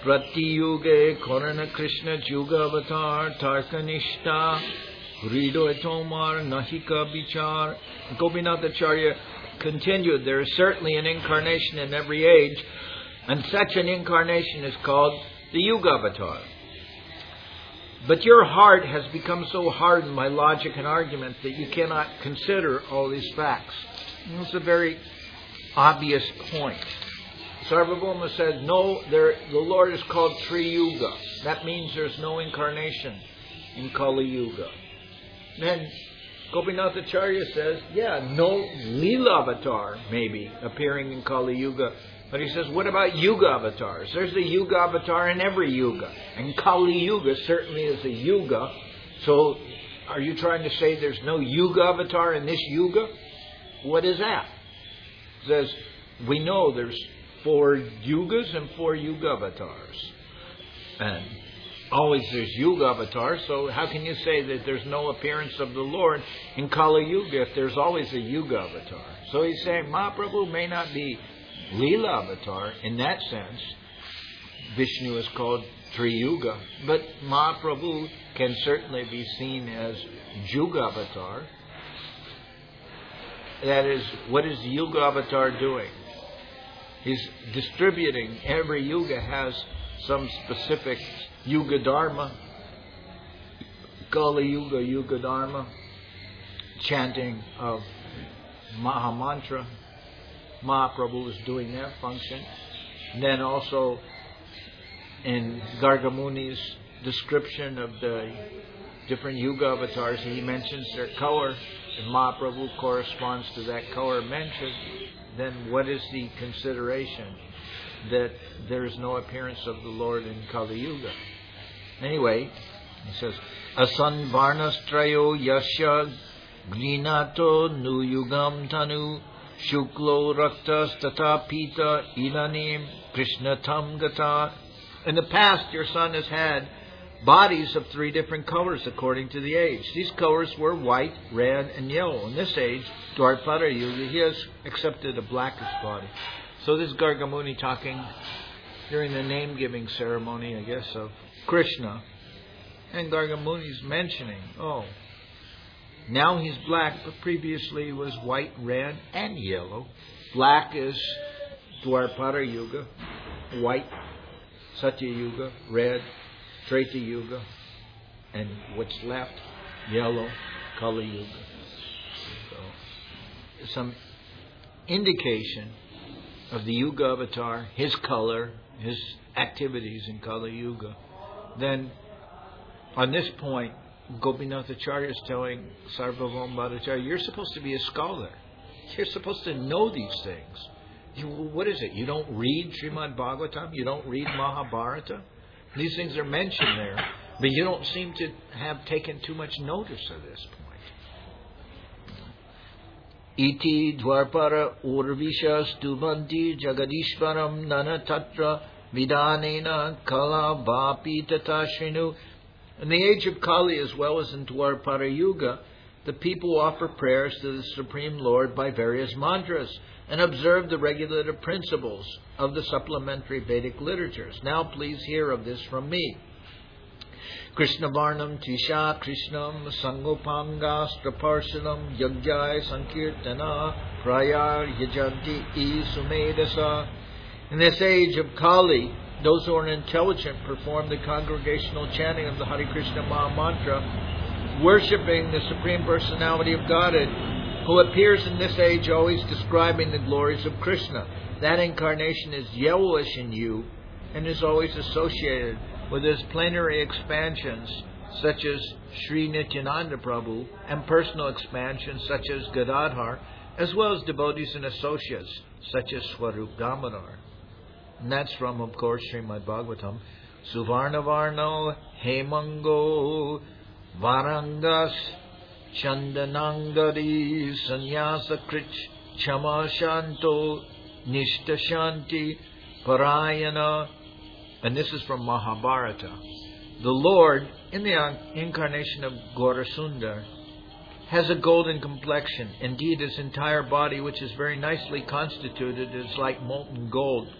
Pratiyuge Korana Krishna Juga Avatar Tarkanishta Hrido Tomar Nahika Bichar. Gopinathacharya continued, there is certainly an incarnation in every age, and such an incarnation is called the Yuga Avatar. But your heart has become so hardened by logic and argument that you cannot consider all these facts. And it's a very obvious point. Sarvabhauma says, no, the Lord is called Tri Yuga. That means there's no incarnation in Kali Yuga. Then Gopinathacharya says, no Leela Avatar maybe appearing in Kali Yuga. But he says, what about Yuga Avatars? There's a Yuga Avatar in every Yuga. And Kali Yuga certainly is a Yuga. So are you trying to say there's no Yuga Avatar in this Yuga? What is that? It says, we know there's 4 Yugas and 4 Yuga Avatars. And always there's Yuga Avatars, so how can you say that there's no appearance of the Lord in Kali Yuga if there's always a Yuga Avatar? So he's saying Mahaprabhu may not be Leela Avatar in that sense. Vishnu is called Tri Yuga, but Mahaprabhu can certainly be seen as Juga Avatar. That is, what is the Yuga Avatar doing? He's distributing. Every Yuga has some specific Yuga Dharma. Kali Yuga, Yuga Dharma. Chanting of Mahamantra. Mahaprabhu is doing that function. And then also in Gargamuni's description of the different Yuga avatars, he mentions their color, and Mahaprabhu corresponds to that color mentioned. Then what is the consideration that there is no appearance of the Lord in Kali Yuga? Anyway, he says, Asan Varnastrayo Yasya Grinato Nu Yugam Tanu Shuklo Raktas Tata Pita Ilanim Krishnatam Gata. In the past, your son has had bodies of 3 different colors according to the age. These colors were white, red, and yellow. In this age, Dwarpara Yuga, he has accepted a blackish body. So this is Gargamuni talking during the name-giving ceremony, I guess, of Krishna. And Gargamuni's mentioning, now he's black, but previously he was white, red, and yellow. Black is Dwarpara Yuga, white, Satya Yuga, red, Treta Yuga, and what's left, yellow, Kali Yuga. So, some indication of the Yuga Avatar, his color, his activities in Kali Yuga. Then, on this point, Gopinathacharya is telling Sarvabhauma Bhattacharya, you're supposed to be a scholar. You're supposed to know these things. What is it? You don't read Srimad Bhagavatam? You don't read Mahabharata? These things are mentioned there, but you don't seem to have taken too much notice of this point. Iti dvarpara urvisha stubanti jagadishvaram nana tatra vidanena kala vapi tatashrinu. In the age of Kali as well as in Dwarpara Yuga, the people offer prayers to the Supreme Lord by various mantras and observe the regulative principles of the supplementary Vedic literatures. Now please hear of this from me. Krishna Varnam Tisha Krishnam Sangopanga Straparsanam Yagyai Sankirtana Prayar Yajanti E Sumedasa. In this age of Kali, those who are intelligent perform the congregational chanting of the Hare Krishna Maha Mantra, worshipping the Supreme Personality of Godhead, who appears in this age always describing the glories of Krishna. That incarnation is yellowish in you and is always associated with his plenary expansions such as Sri Nityananda Prabhu and personal expansions such as Gadadhar, as well as devotees and associates such as Swarup Damodar. And that's from, of course, Srimad Bhagavatam. Suvarnavarno Hemango Varangas Chandanangari Sanyasa Krich Chama Shanto Nishta Shanti Parayana. And this is from Mahabharata. The Lord, in the incarnation of Gaurasundar, has a golden complexion. Indeed, his entire body, which is very nicely constituted, is like molten gold.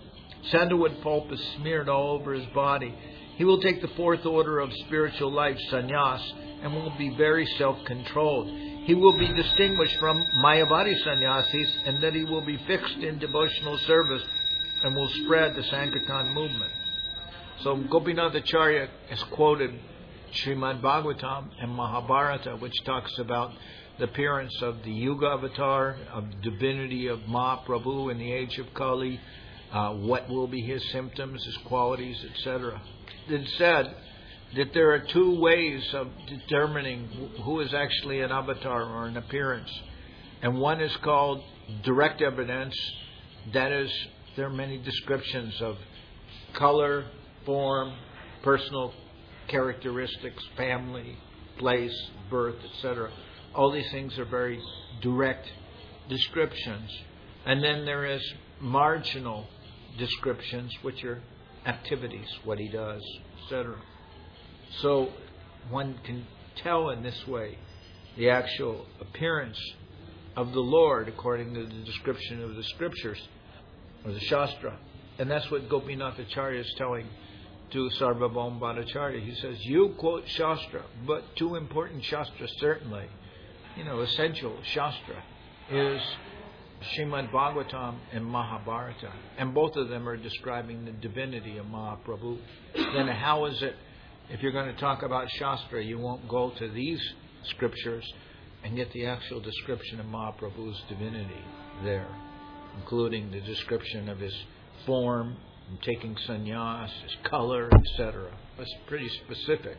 Sandalwood pulp is smeared all over his body. He will take the fourth order of spiritual life, sannyas, and will be very self-controlled. He will be distinguished from Mayavadi sannyasis, and that he will be fixed in devotional service and will spread the Sankirtan movement. So Gopinath Acharya has quoted Srimad Bhagavatam and Mahabharata, which talks about the appearance of the Yuga avatar, of the divinity of Mahaprabhu in the age of Kali, what will be his symptoms, his qualities, etc. It said that there are two ways of determining who is actually an avatar or an appearance. And one is called direct evidence. That is, there are many descriptions of color, form, personal characteristics, family, place, birth, etc. All these things are very direct descriptions. And then there is marginal descriptions, which are activities, what he does, etc. So one can tell in this way the actual appearance of the Lord according to the description of the scriptures or the Shastra. And that's what Gopinath Acharya is telling to Sarvabhauma Bhattacharya. He says, you quote Shastra, but two important Shastras certainly, essential Shastra is Srimad Bhagavatam and Mahabharata. And both of them are describing the divinity of Mahaprabhu. Then how is it, if you're going to talk about Shastra, you won't go to these scriptures and get the actual description of Mahaprabhu's divinity there, including the description of his form, taking sannyas, his color, etc. That's pretty specific.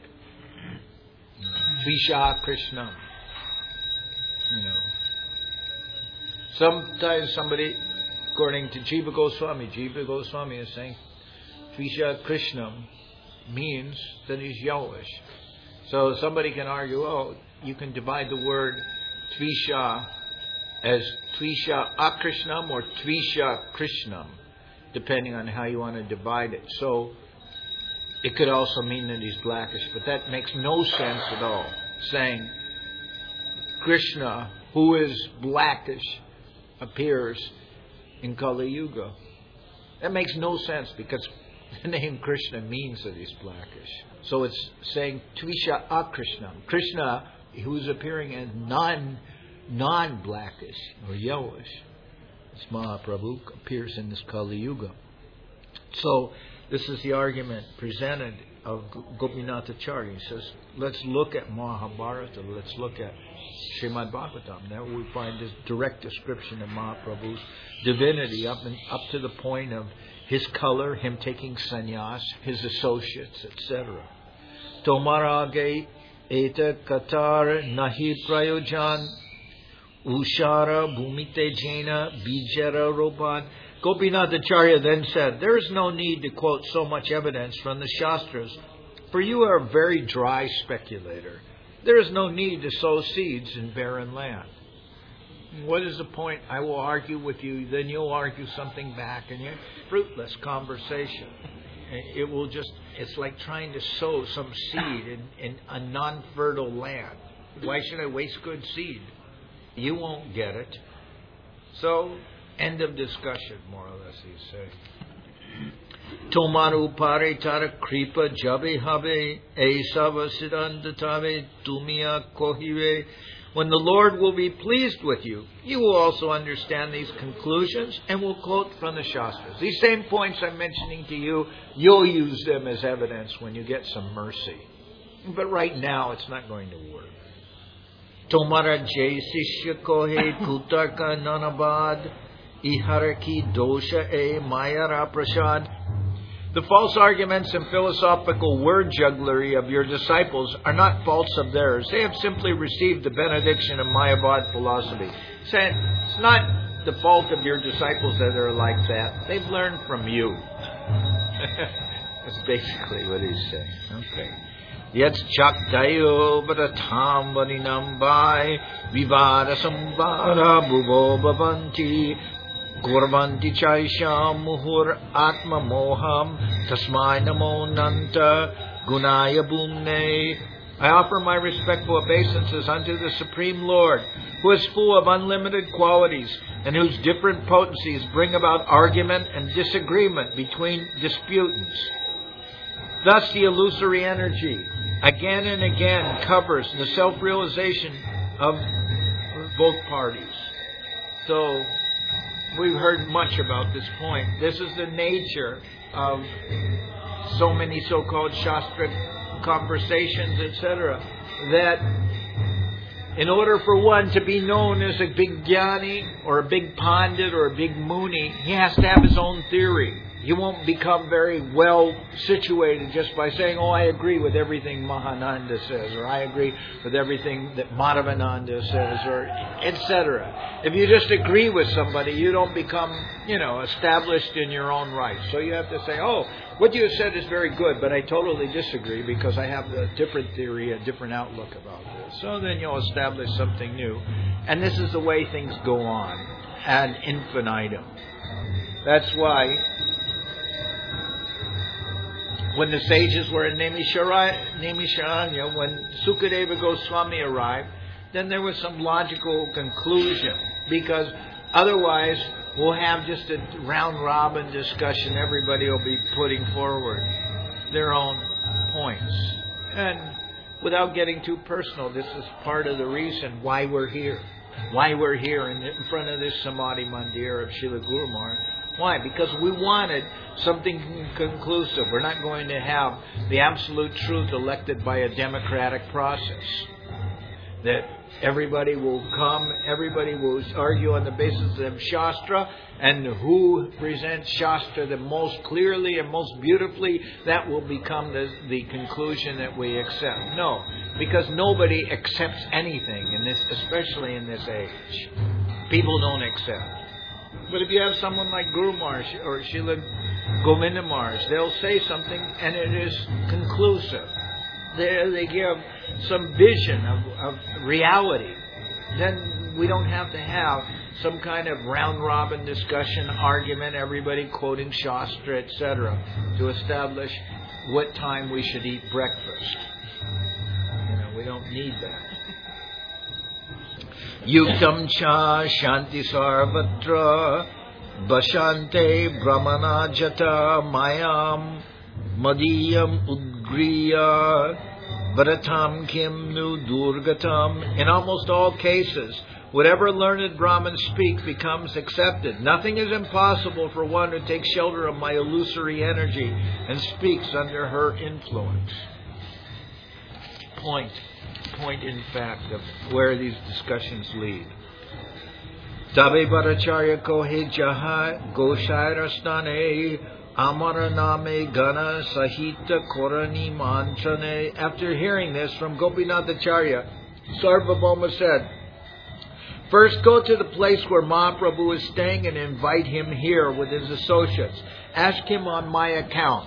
Tvisha Krishnam. Sometimes somebody, according to Jiva Goswami is saying Tvisha Krishnam means that he's yellowish. So somebody can argue, you can divide the word Tvisha as Tvisha Akrishnam or Tvisha Krishnam, depending on how you want to divide it. So it could also mean that he's blackish, but that makes no sense at all, saying Krishna, who is blackish, appears in Kali Yuga. That makes no sense because the name Krishna means that he's blackish. So it's saying Tvisha Akrishnam. Krishna, who's appearing as non-blackish or yellowish, as Mahaprabhu appears in this Kali Yuga. So this is the argument presented of Gopinath Acharya. He says, let's look at Mahabharata, let's look at Srimad Bhagavatam. There we find this direct description of Mahaprabhu's divinity up to the point of his color, him taking sannyas, his associates, etc. Tomarage eta katar nahi prayojan ushara bhumite jena bijara roban. Gopinath Acharya then said, there is no need to quote so much evidence from the Shastras, for you are a very dry speculator. There is no need to sow seeds in barren land. What is the point? I will argue with you, then you'll argue something back, and it's fruitless conversation. It's like trying to sow some seed in a non-fertile land. Why should I waste good seed? You won't get it. So, end of discussion, more or less, you say. Tomaru pare tara kripa jabe habe esava siddhantatave tumia kohive. When the Lord will be pleased with you, you will also understand these conclusions and will quote from the Shastras. These same points I'm mentioning to you, you'll use them as evidence when you get some mercy. But right now, it's not going to work. Tomara jay sishya kohe kutarka nanabad iharaki dosha e mayara prasad. The false arguments and philosophical word jugglery of your disciples are not faults of theirs. They have simply received the benediction of Mayavad philosophy. Saying it's not the fault of your disciples that are like that. They've learned from you. That's basically what he's saying. Okay. Yet chakdayo badatam vaninam vai vivada samvara bhuvo bhavanti Gurvanti chaisham muhur atma moham tasmai namo nanta gunaya bhumne I offer my respectful obeisances unto the Supreme Lord, who is full of unlimited qualities, and whose different potencies bring about argument and disagreement between disputants. Thus the illusory energy again and again covers the self-realization of both parties. So we've heard much about this point. This is the nature of so many so-called Shastra conversations, etc., that in order for one to be known as a big jnani or a big pandit or a big muni, he has to have his own theory. You won't become very well situated just by saying, oh, I agree with everything Mahananda says, or I agree with everything that Madhavananda says, or etc. If you just agree with somebody, you don't become, established in your own right. So you have to say, oh, what you said is very good, but I totally disagree because I have a different theory, a different outlook about this. So then you'll establish something new. And this is the way things go on, ad infinitum. That's why when the sages were in Naimisharanya, when Sukadeva Goswami arrived, then there was some logical conclusion, because otherwise we'll have just a round-robin discussion. Everybody will be putting forward their own points. And without getting too personal, this is part of the reason why we're here. Why we're here in front of this Samadhi Mandir of Srila Guru Maharaj. Why? Because we wanted something conclusive. We're not going to have the absolute truth elected by a democratic process. That everybody will come, everybody will argue on the basis of Shastra, and who presents Shastra the most clearly and most beautifully, that will become the conclusion that we accept. No, because nobody accepts anything in this, especially in this age. People don't accept. But if you have someone like Guru Maharaj or Srila Govinda Maharaj, they'll say something and it is conclusive. They give some vision of reality. Then we don't have to have some kind of round-robin discussion, argument, everybody quoting Shastra, etc., to establish what time we should eat breakfast. We don't need that. Yuktam cha shanti sarvatra bashante brahmana jata mayam madiyam udgriya varatam kim nu durgatam. In almost all cases, whatever learned Brahmins speak becomes accepted. Nothing is impossible for one who takes shelter of my illusory energy and speaks under her influence. Point in fact of where these discussions lead. Tabe Bharacharya kohe jaha goshairastane amara name gana sahita korani mantrane. After hearing this from Gopinathacharya, Sarvabhauma said, first go to the place where Mahaprabhu is staying and invite him here with his associates. Ask him on my account.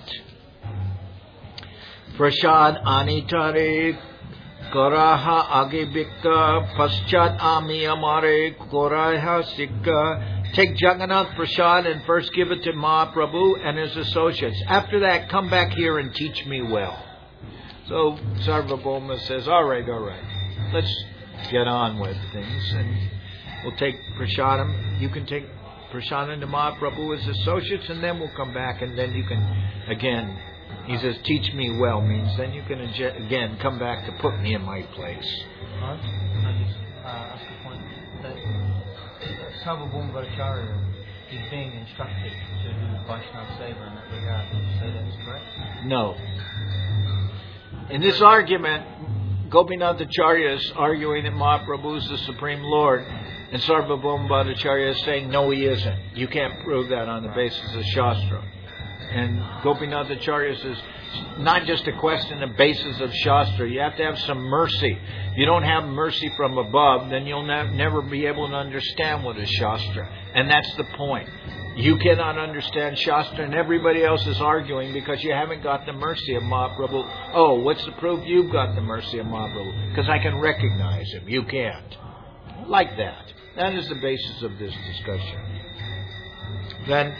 Prashad anitare Karaha age bikka paschat ami amare koraha sikka. Take Jagannath Prasad and first give it to Mahaprabhu and his associates. After that, come back here and teach me well. So Sarvabhauma says, all right. Let's get on with things. And we'll take Prasadam. You can take Prasadam to Mahaprabhu as associates, and then we'll come back, and then you can, again, he says, teach me well, means then you can again come back to put me in my place. Can I just ask a point? That Sarvabhauma Bhattacharya is being instructed to do Vaishnava Seva in that regard. Would you say that is correct? No. In this argument, Gopinathacharya is arguing that Mahaprabhu is the Supreme Lord, and Sarvabhauma Bhattacharya is saying, no, he isn't. You can't prove that on the basis of Shastra. And Gopinathacharya says, not just a question of basis of Shastra. You have to have some mercy. If you don't have mercy from above, then you'll never be able to understand what is Shastra. And that's the point. You cannot understand Shastra, and everybody else is arguing because you haven't got the mercy of Mahaprabhu. Oh, what's the proof you've got the mercy of Mahaprabhu? Because I can recognize him. You can't. Like that. That is the basis of this discussion. Then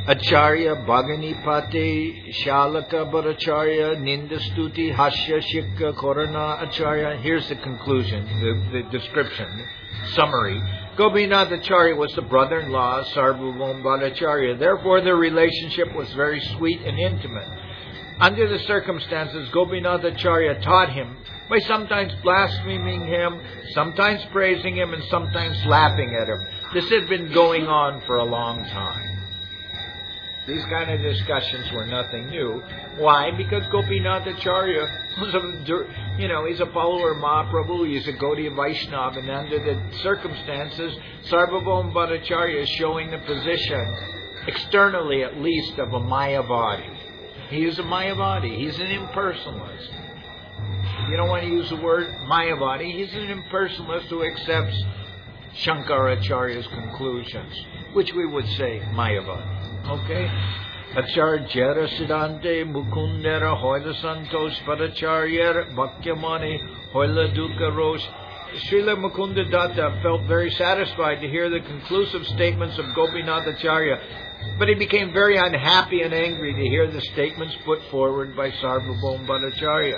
Acharya Bhaganipati Shalaka Bhattacharya Nindastuti Hasya Shikha Korana Acharya. Here's the conclusion, the description, summary. Gopinathacharya was the brother-in-law of Sarvabhauma Bhattacharya. Therefore, their relationship was very sweet and intimate. Under the circumstances, Gopinathacharya taught him by sometimes blaspheming him, sometimes praising him, and sometimes laughing at him. This had been going on for a long time. These kind of discussions were nothing new. Why? Because Gopinathacharya was he's a follower of Mahaprabhu, he's a Gaudiya Vaishnava, and under the circumstances, Sarvabhauma Bhattacharya is showing the position, externally at least, of a Mayavadi. He is a Mayavadi, he's an impersonalist. You don't want to use the word Mayavadi, he's an impersonalist who accepts Shankaracharya's conclusions, which we would say Mayavadi. Okay? Acharya Siddhante Mukundera Hoila Santosh Bhattacharya Bhakyamani Hoila Dukkha Rosh. Srila Mukunda Datta felt very satisfied to hear the conclusive statements of Gopinathacharya, but he became very unhappy and angry to hear the statements put forward by Sarvabhauma Bhattacharya.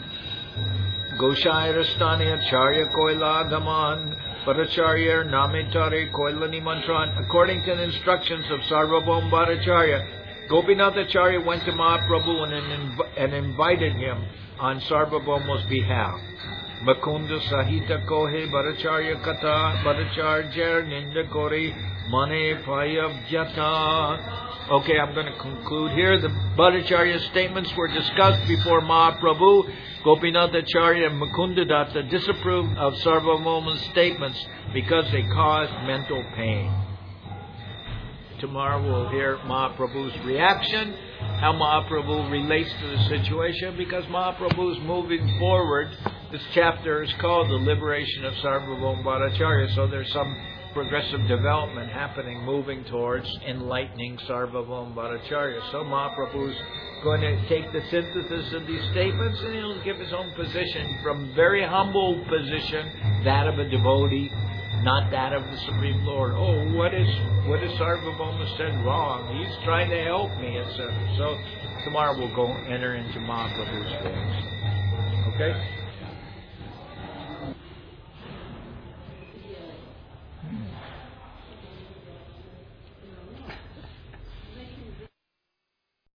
Goshairastani Acharya Koila Dhaman Bhattacharya Namitare Koilani Mantran. According to the instructions of Sarvabhauma Bhattacharya, Gopinathacharya went to Mahaprabhu and invited him on Sarvabhauma's behalf. Makunda Sahita Kohe Bhattacharya Kata Bhattacharya Ninda Kori Mane Payabhyata. Okay, I'm going to conclude here. The Bhattacharya statements were discussed before Mahaprabhu. Gopinathacharya and Mukundadatta disapproved of Sarvabhauma's statements because they caused mental pain. Tomorrow we'll hear Mahaprabhu's reaction, how Mahaprabhu relates to the situation, because Mahaprabhu is moving forward. This chapter is called The Liberation of Sarvabhauma Bhattacharya, so there's some progressive development happening, moving towards enlightening Sarvabhauma Bhattacharya. So Mahaprabhu's going to take the synthesis of these statements and he'll give his own position from very humble position, that of a devotee, not that of the Supreme Lord. Oh, what is Sarvabhauma said wrong? He's trying to help me, etc. So tomorrow we'll go enter into Mahaprabhu's things. Okay?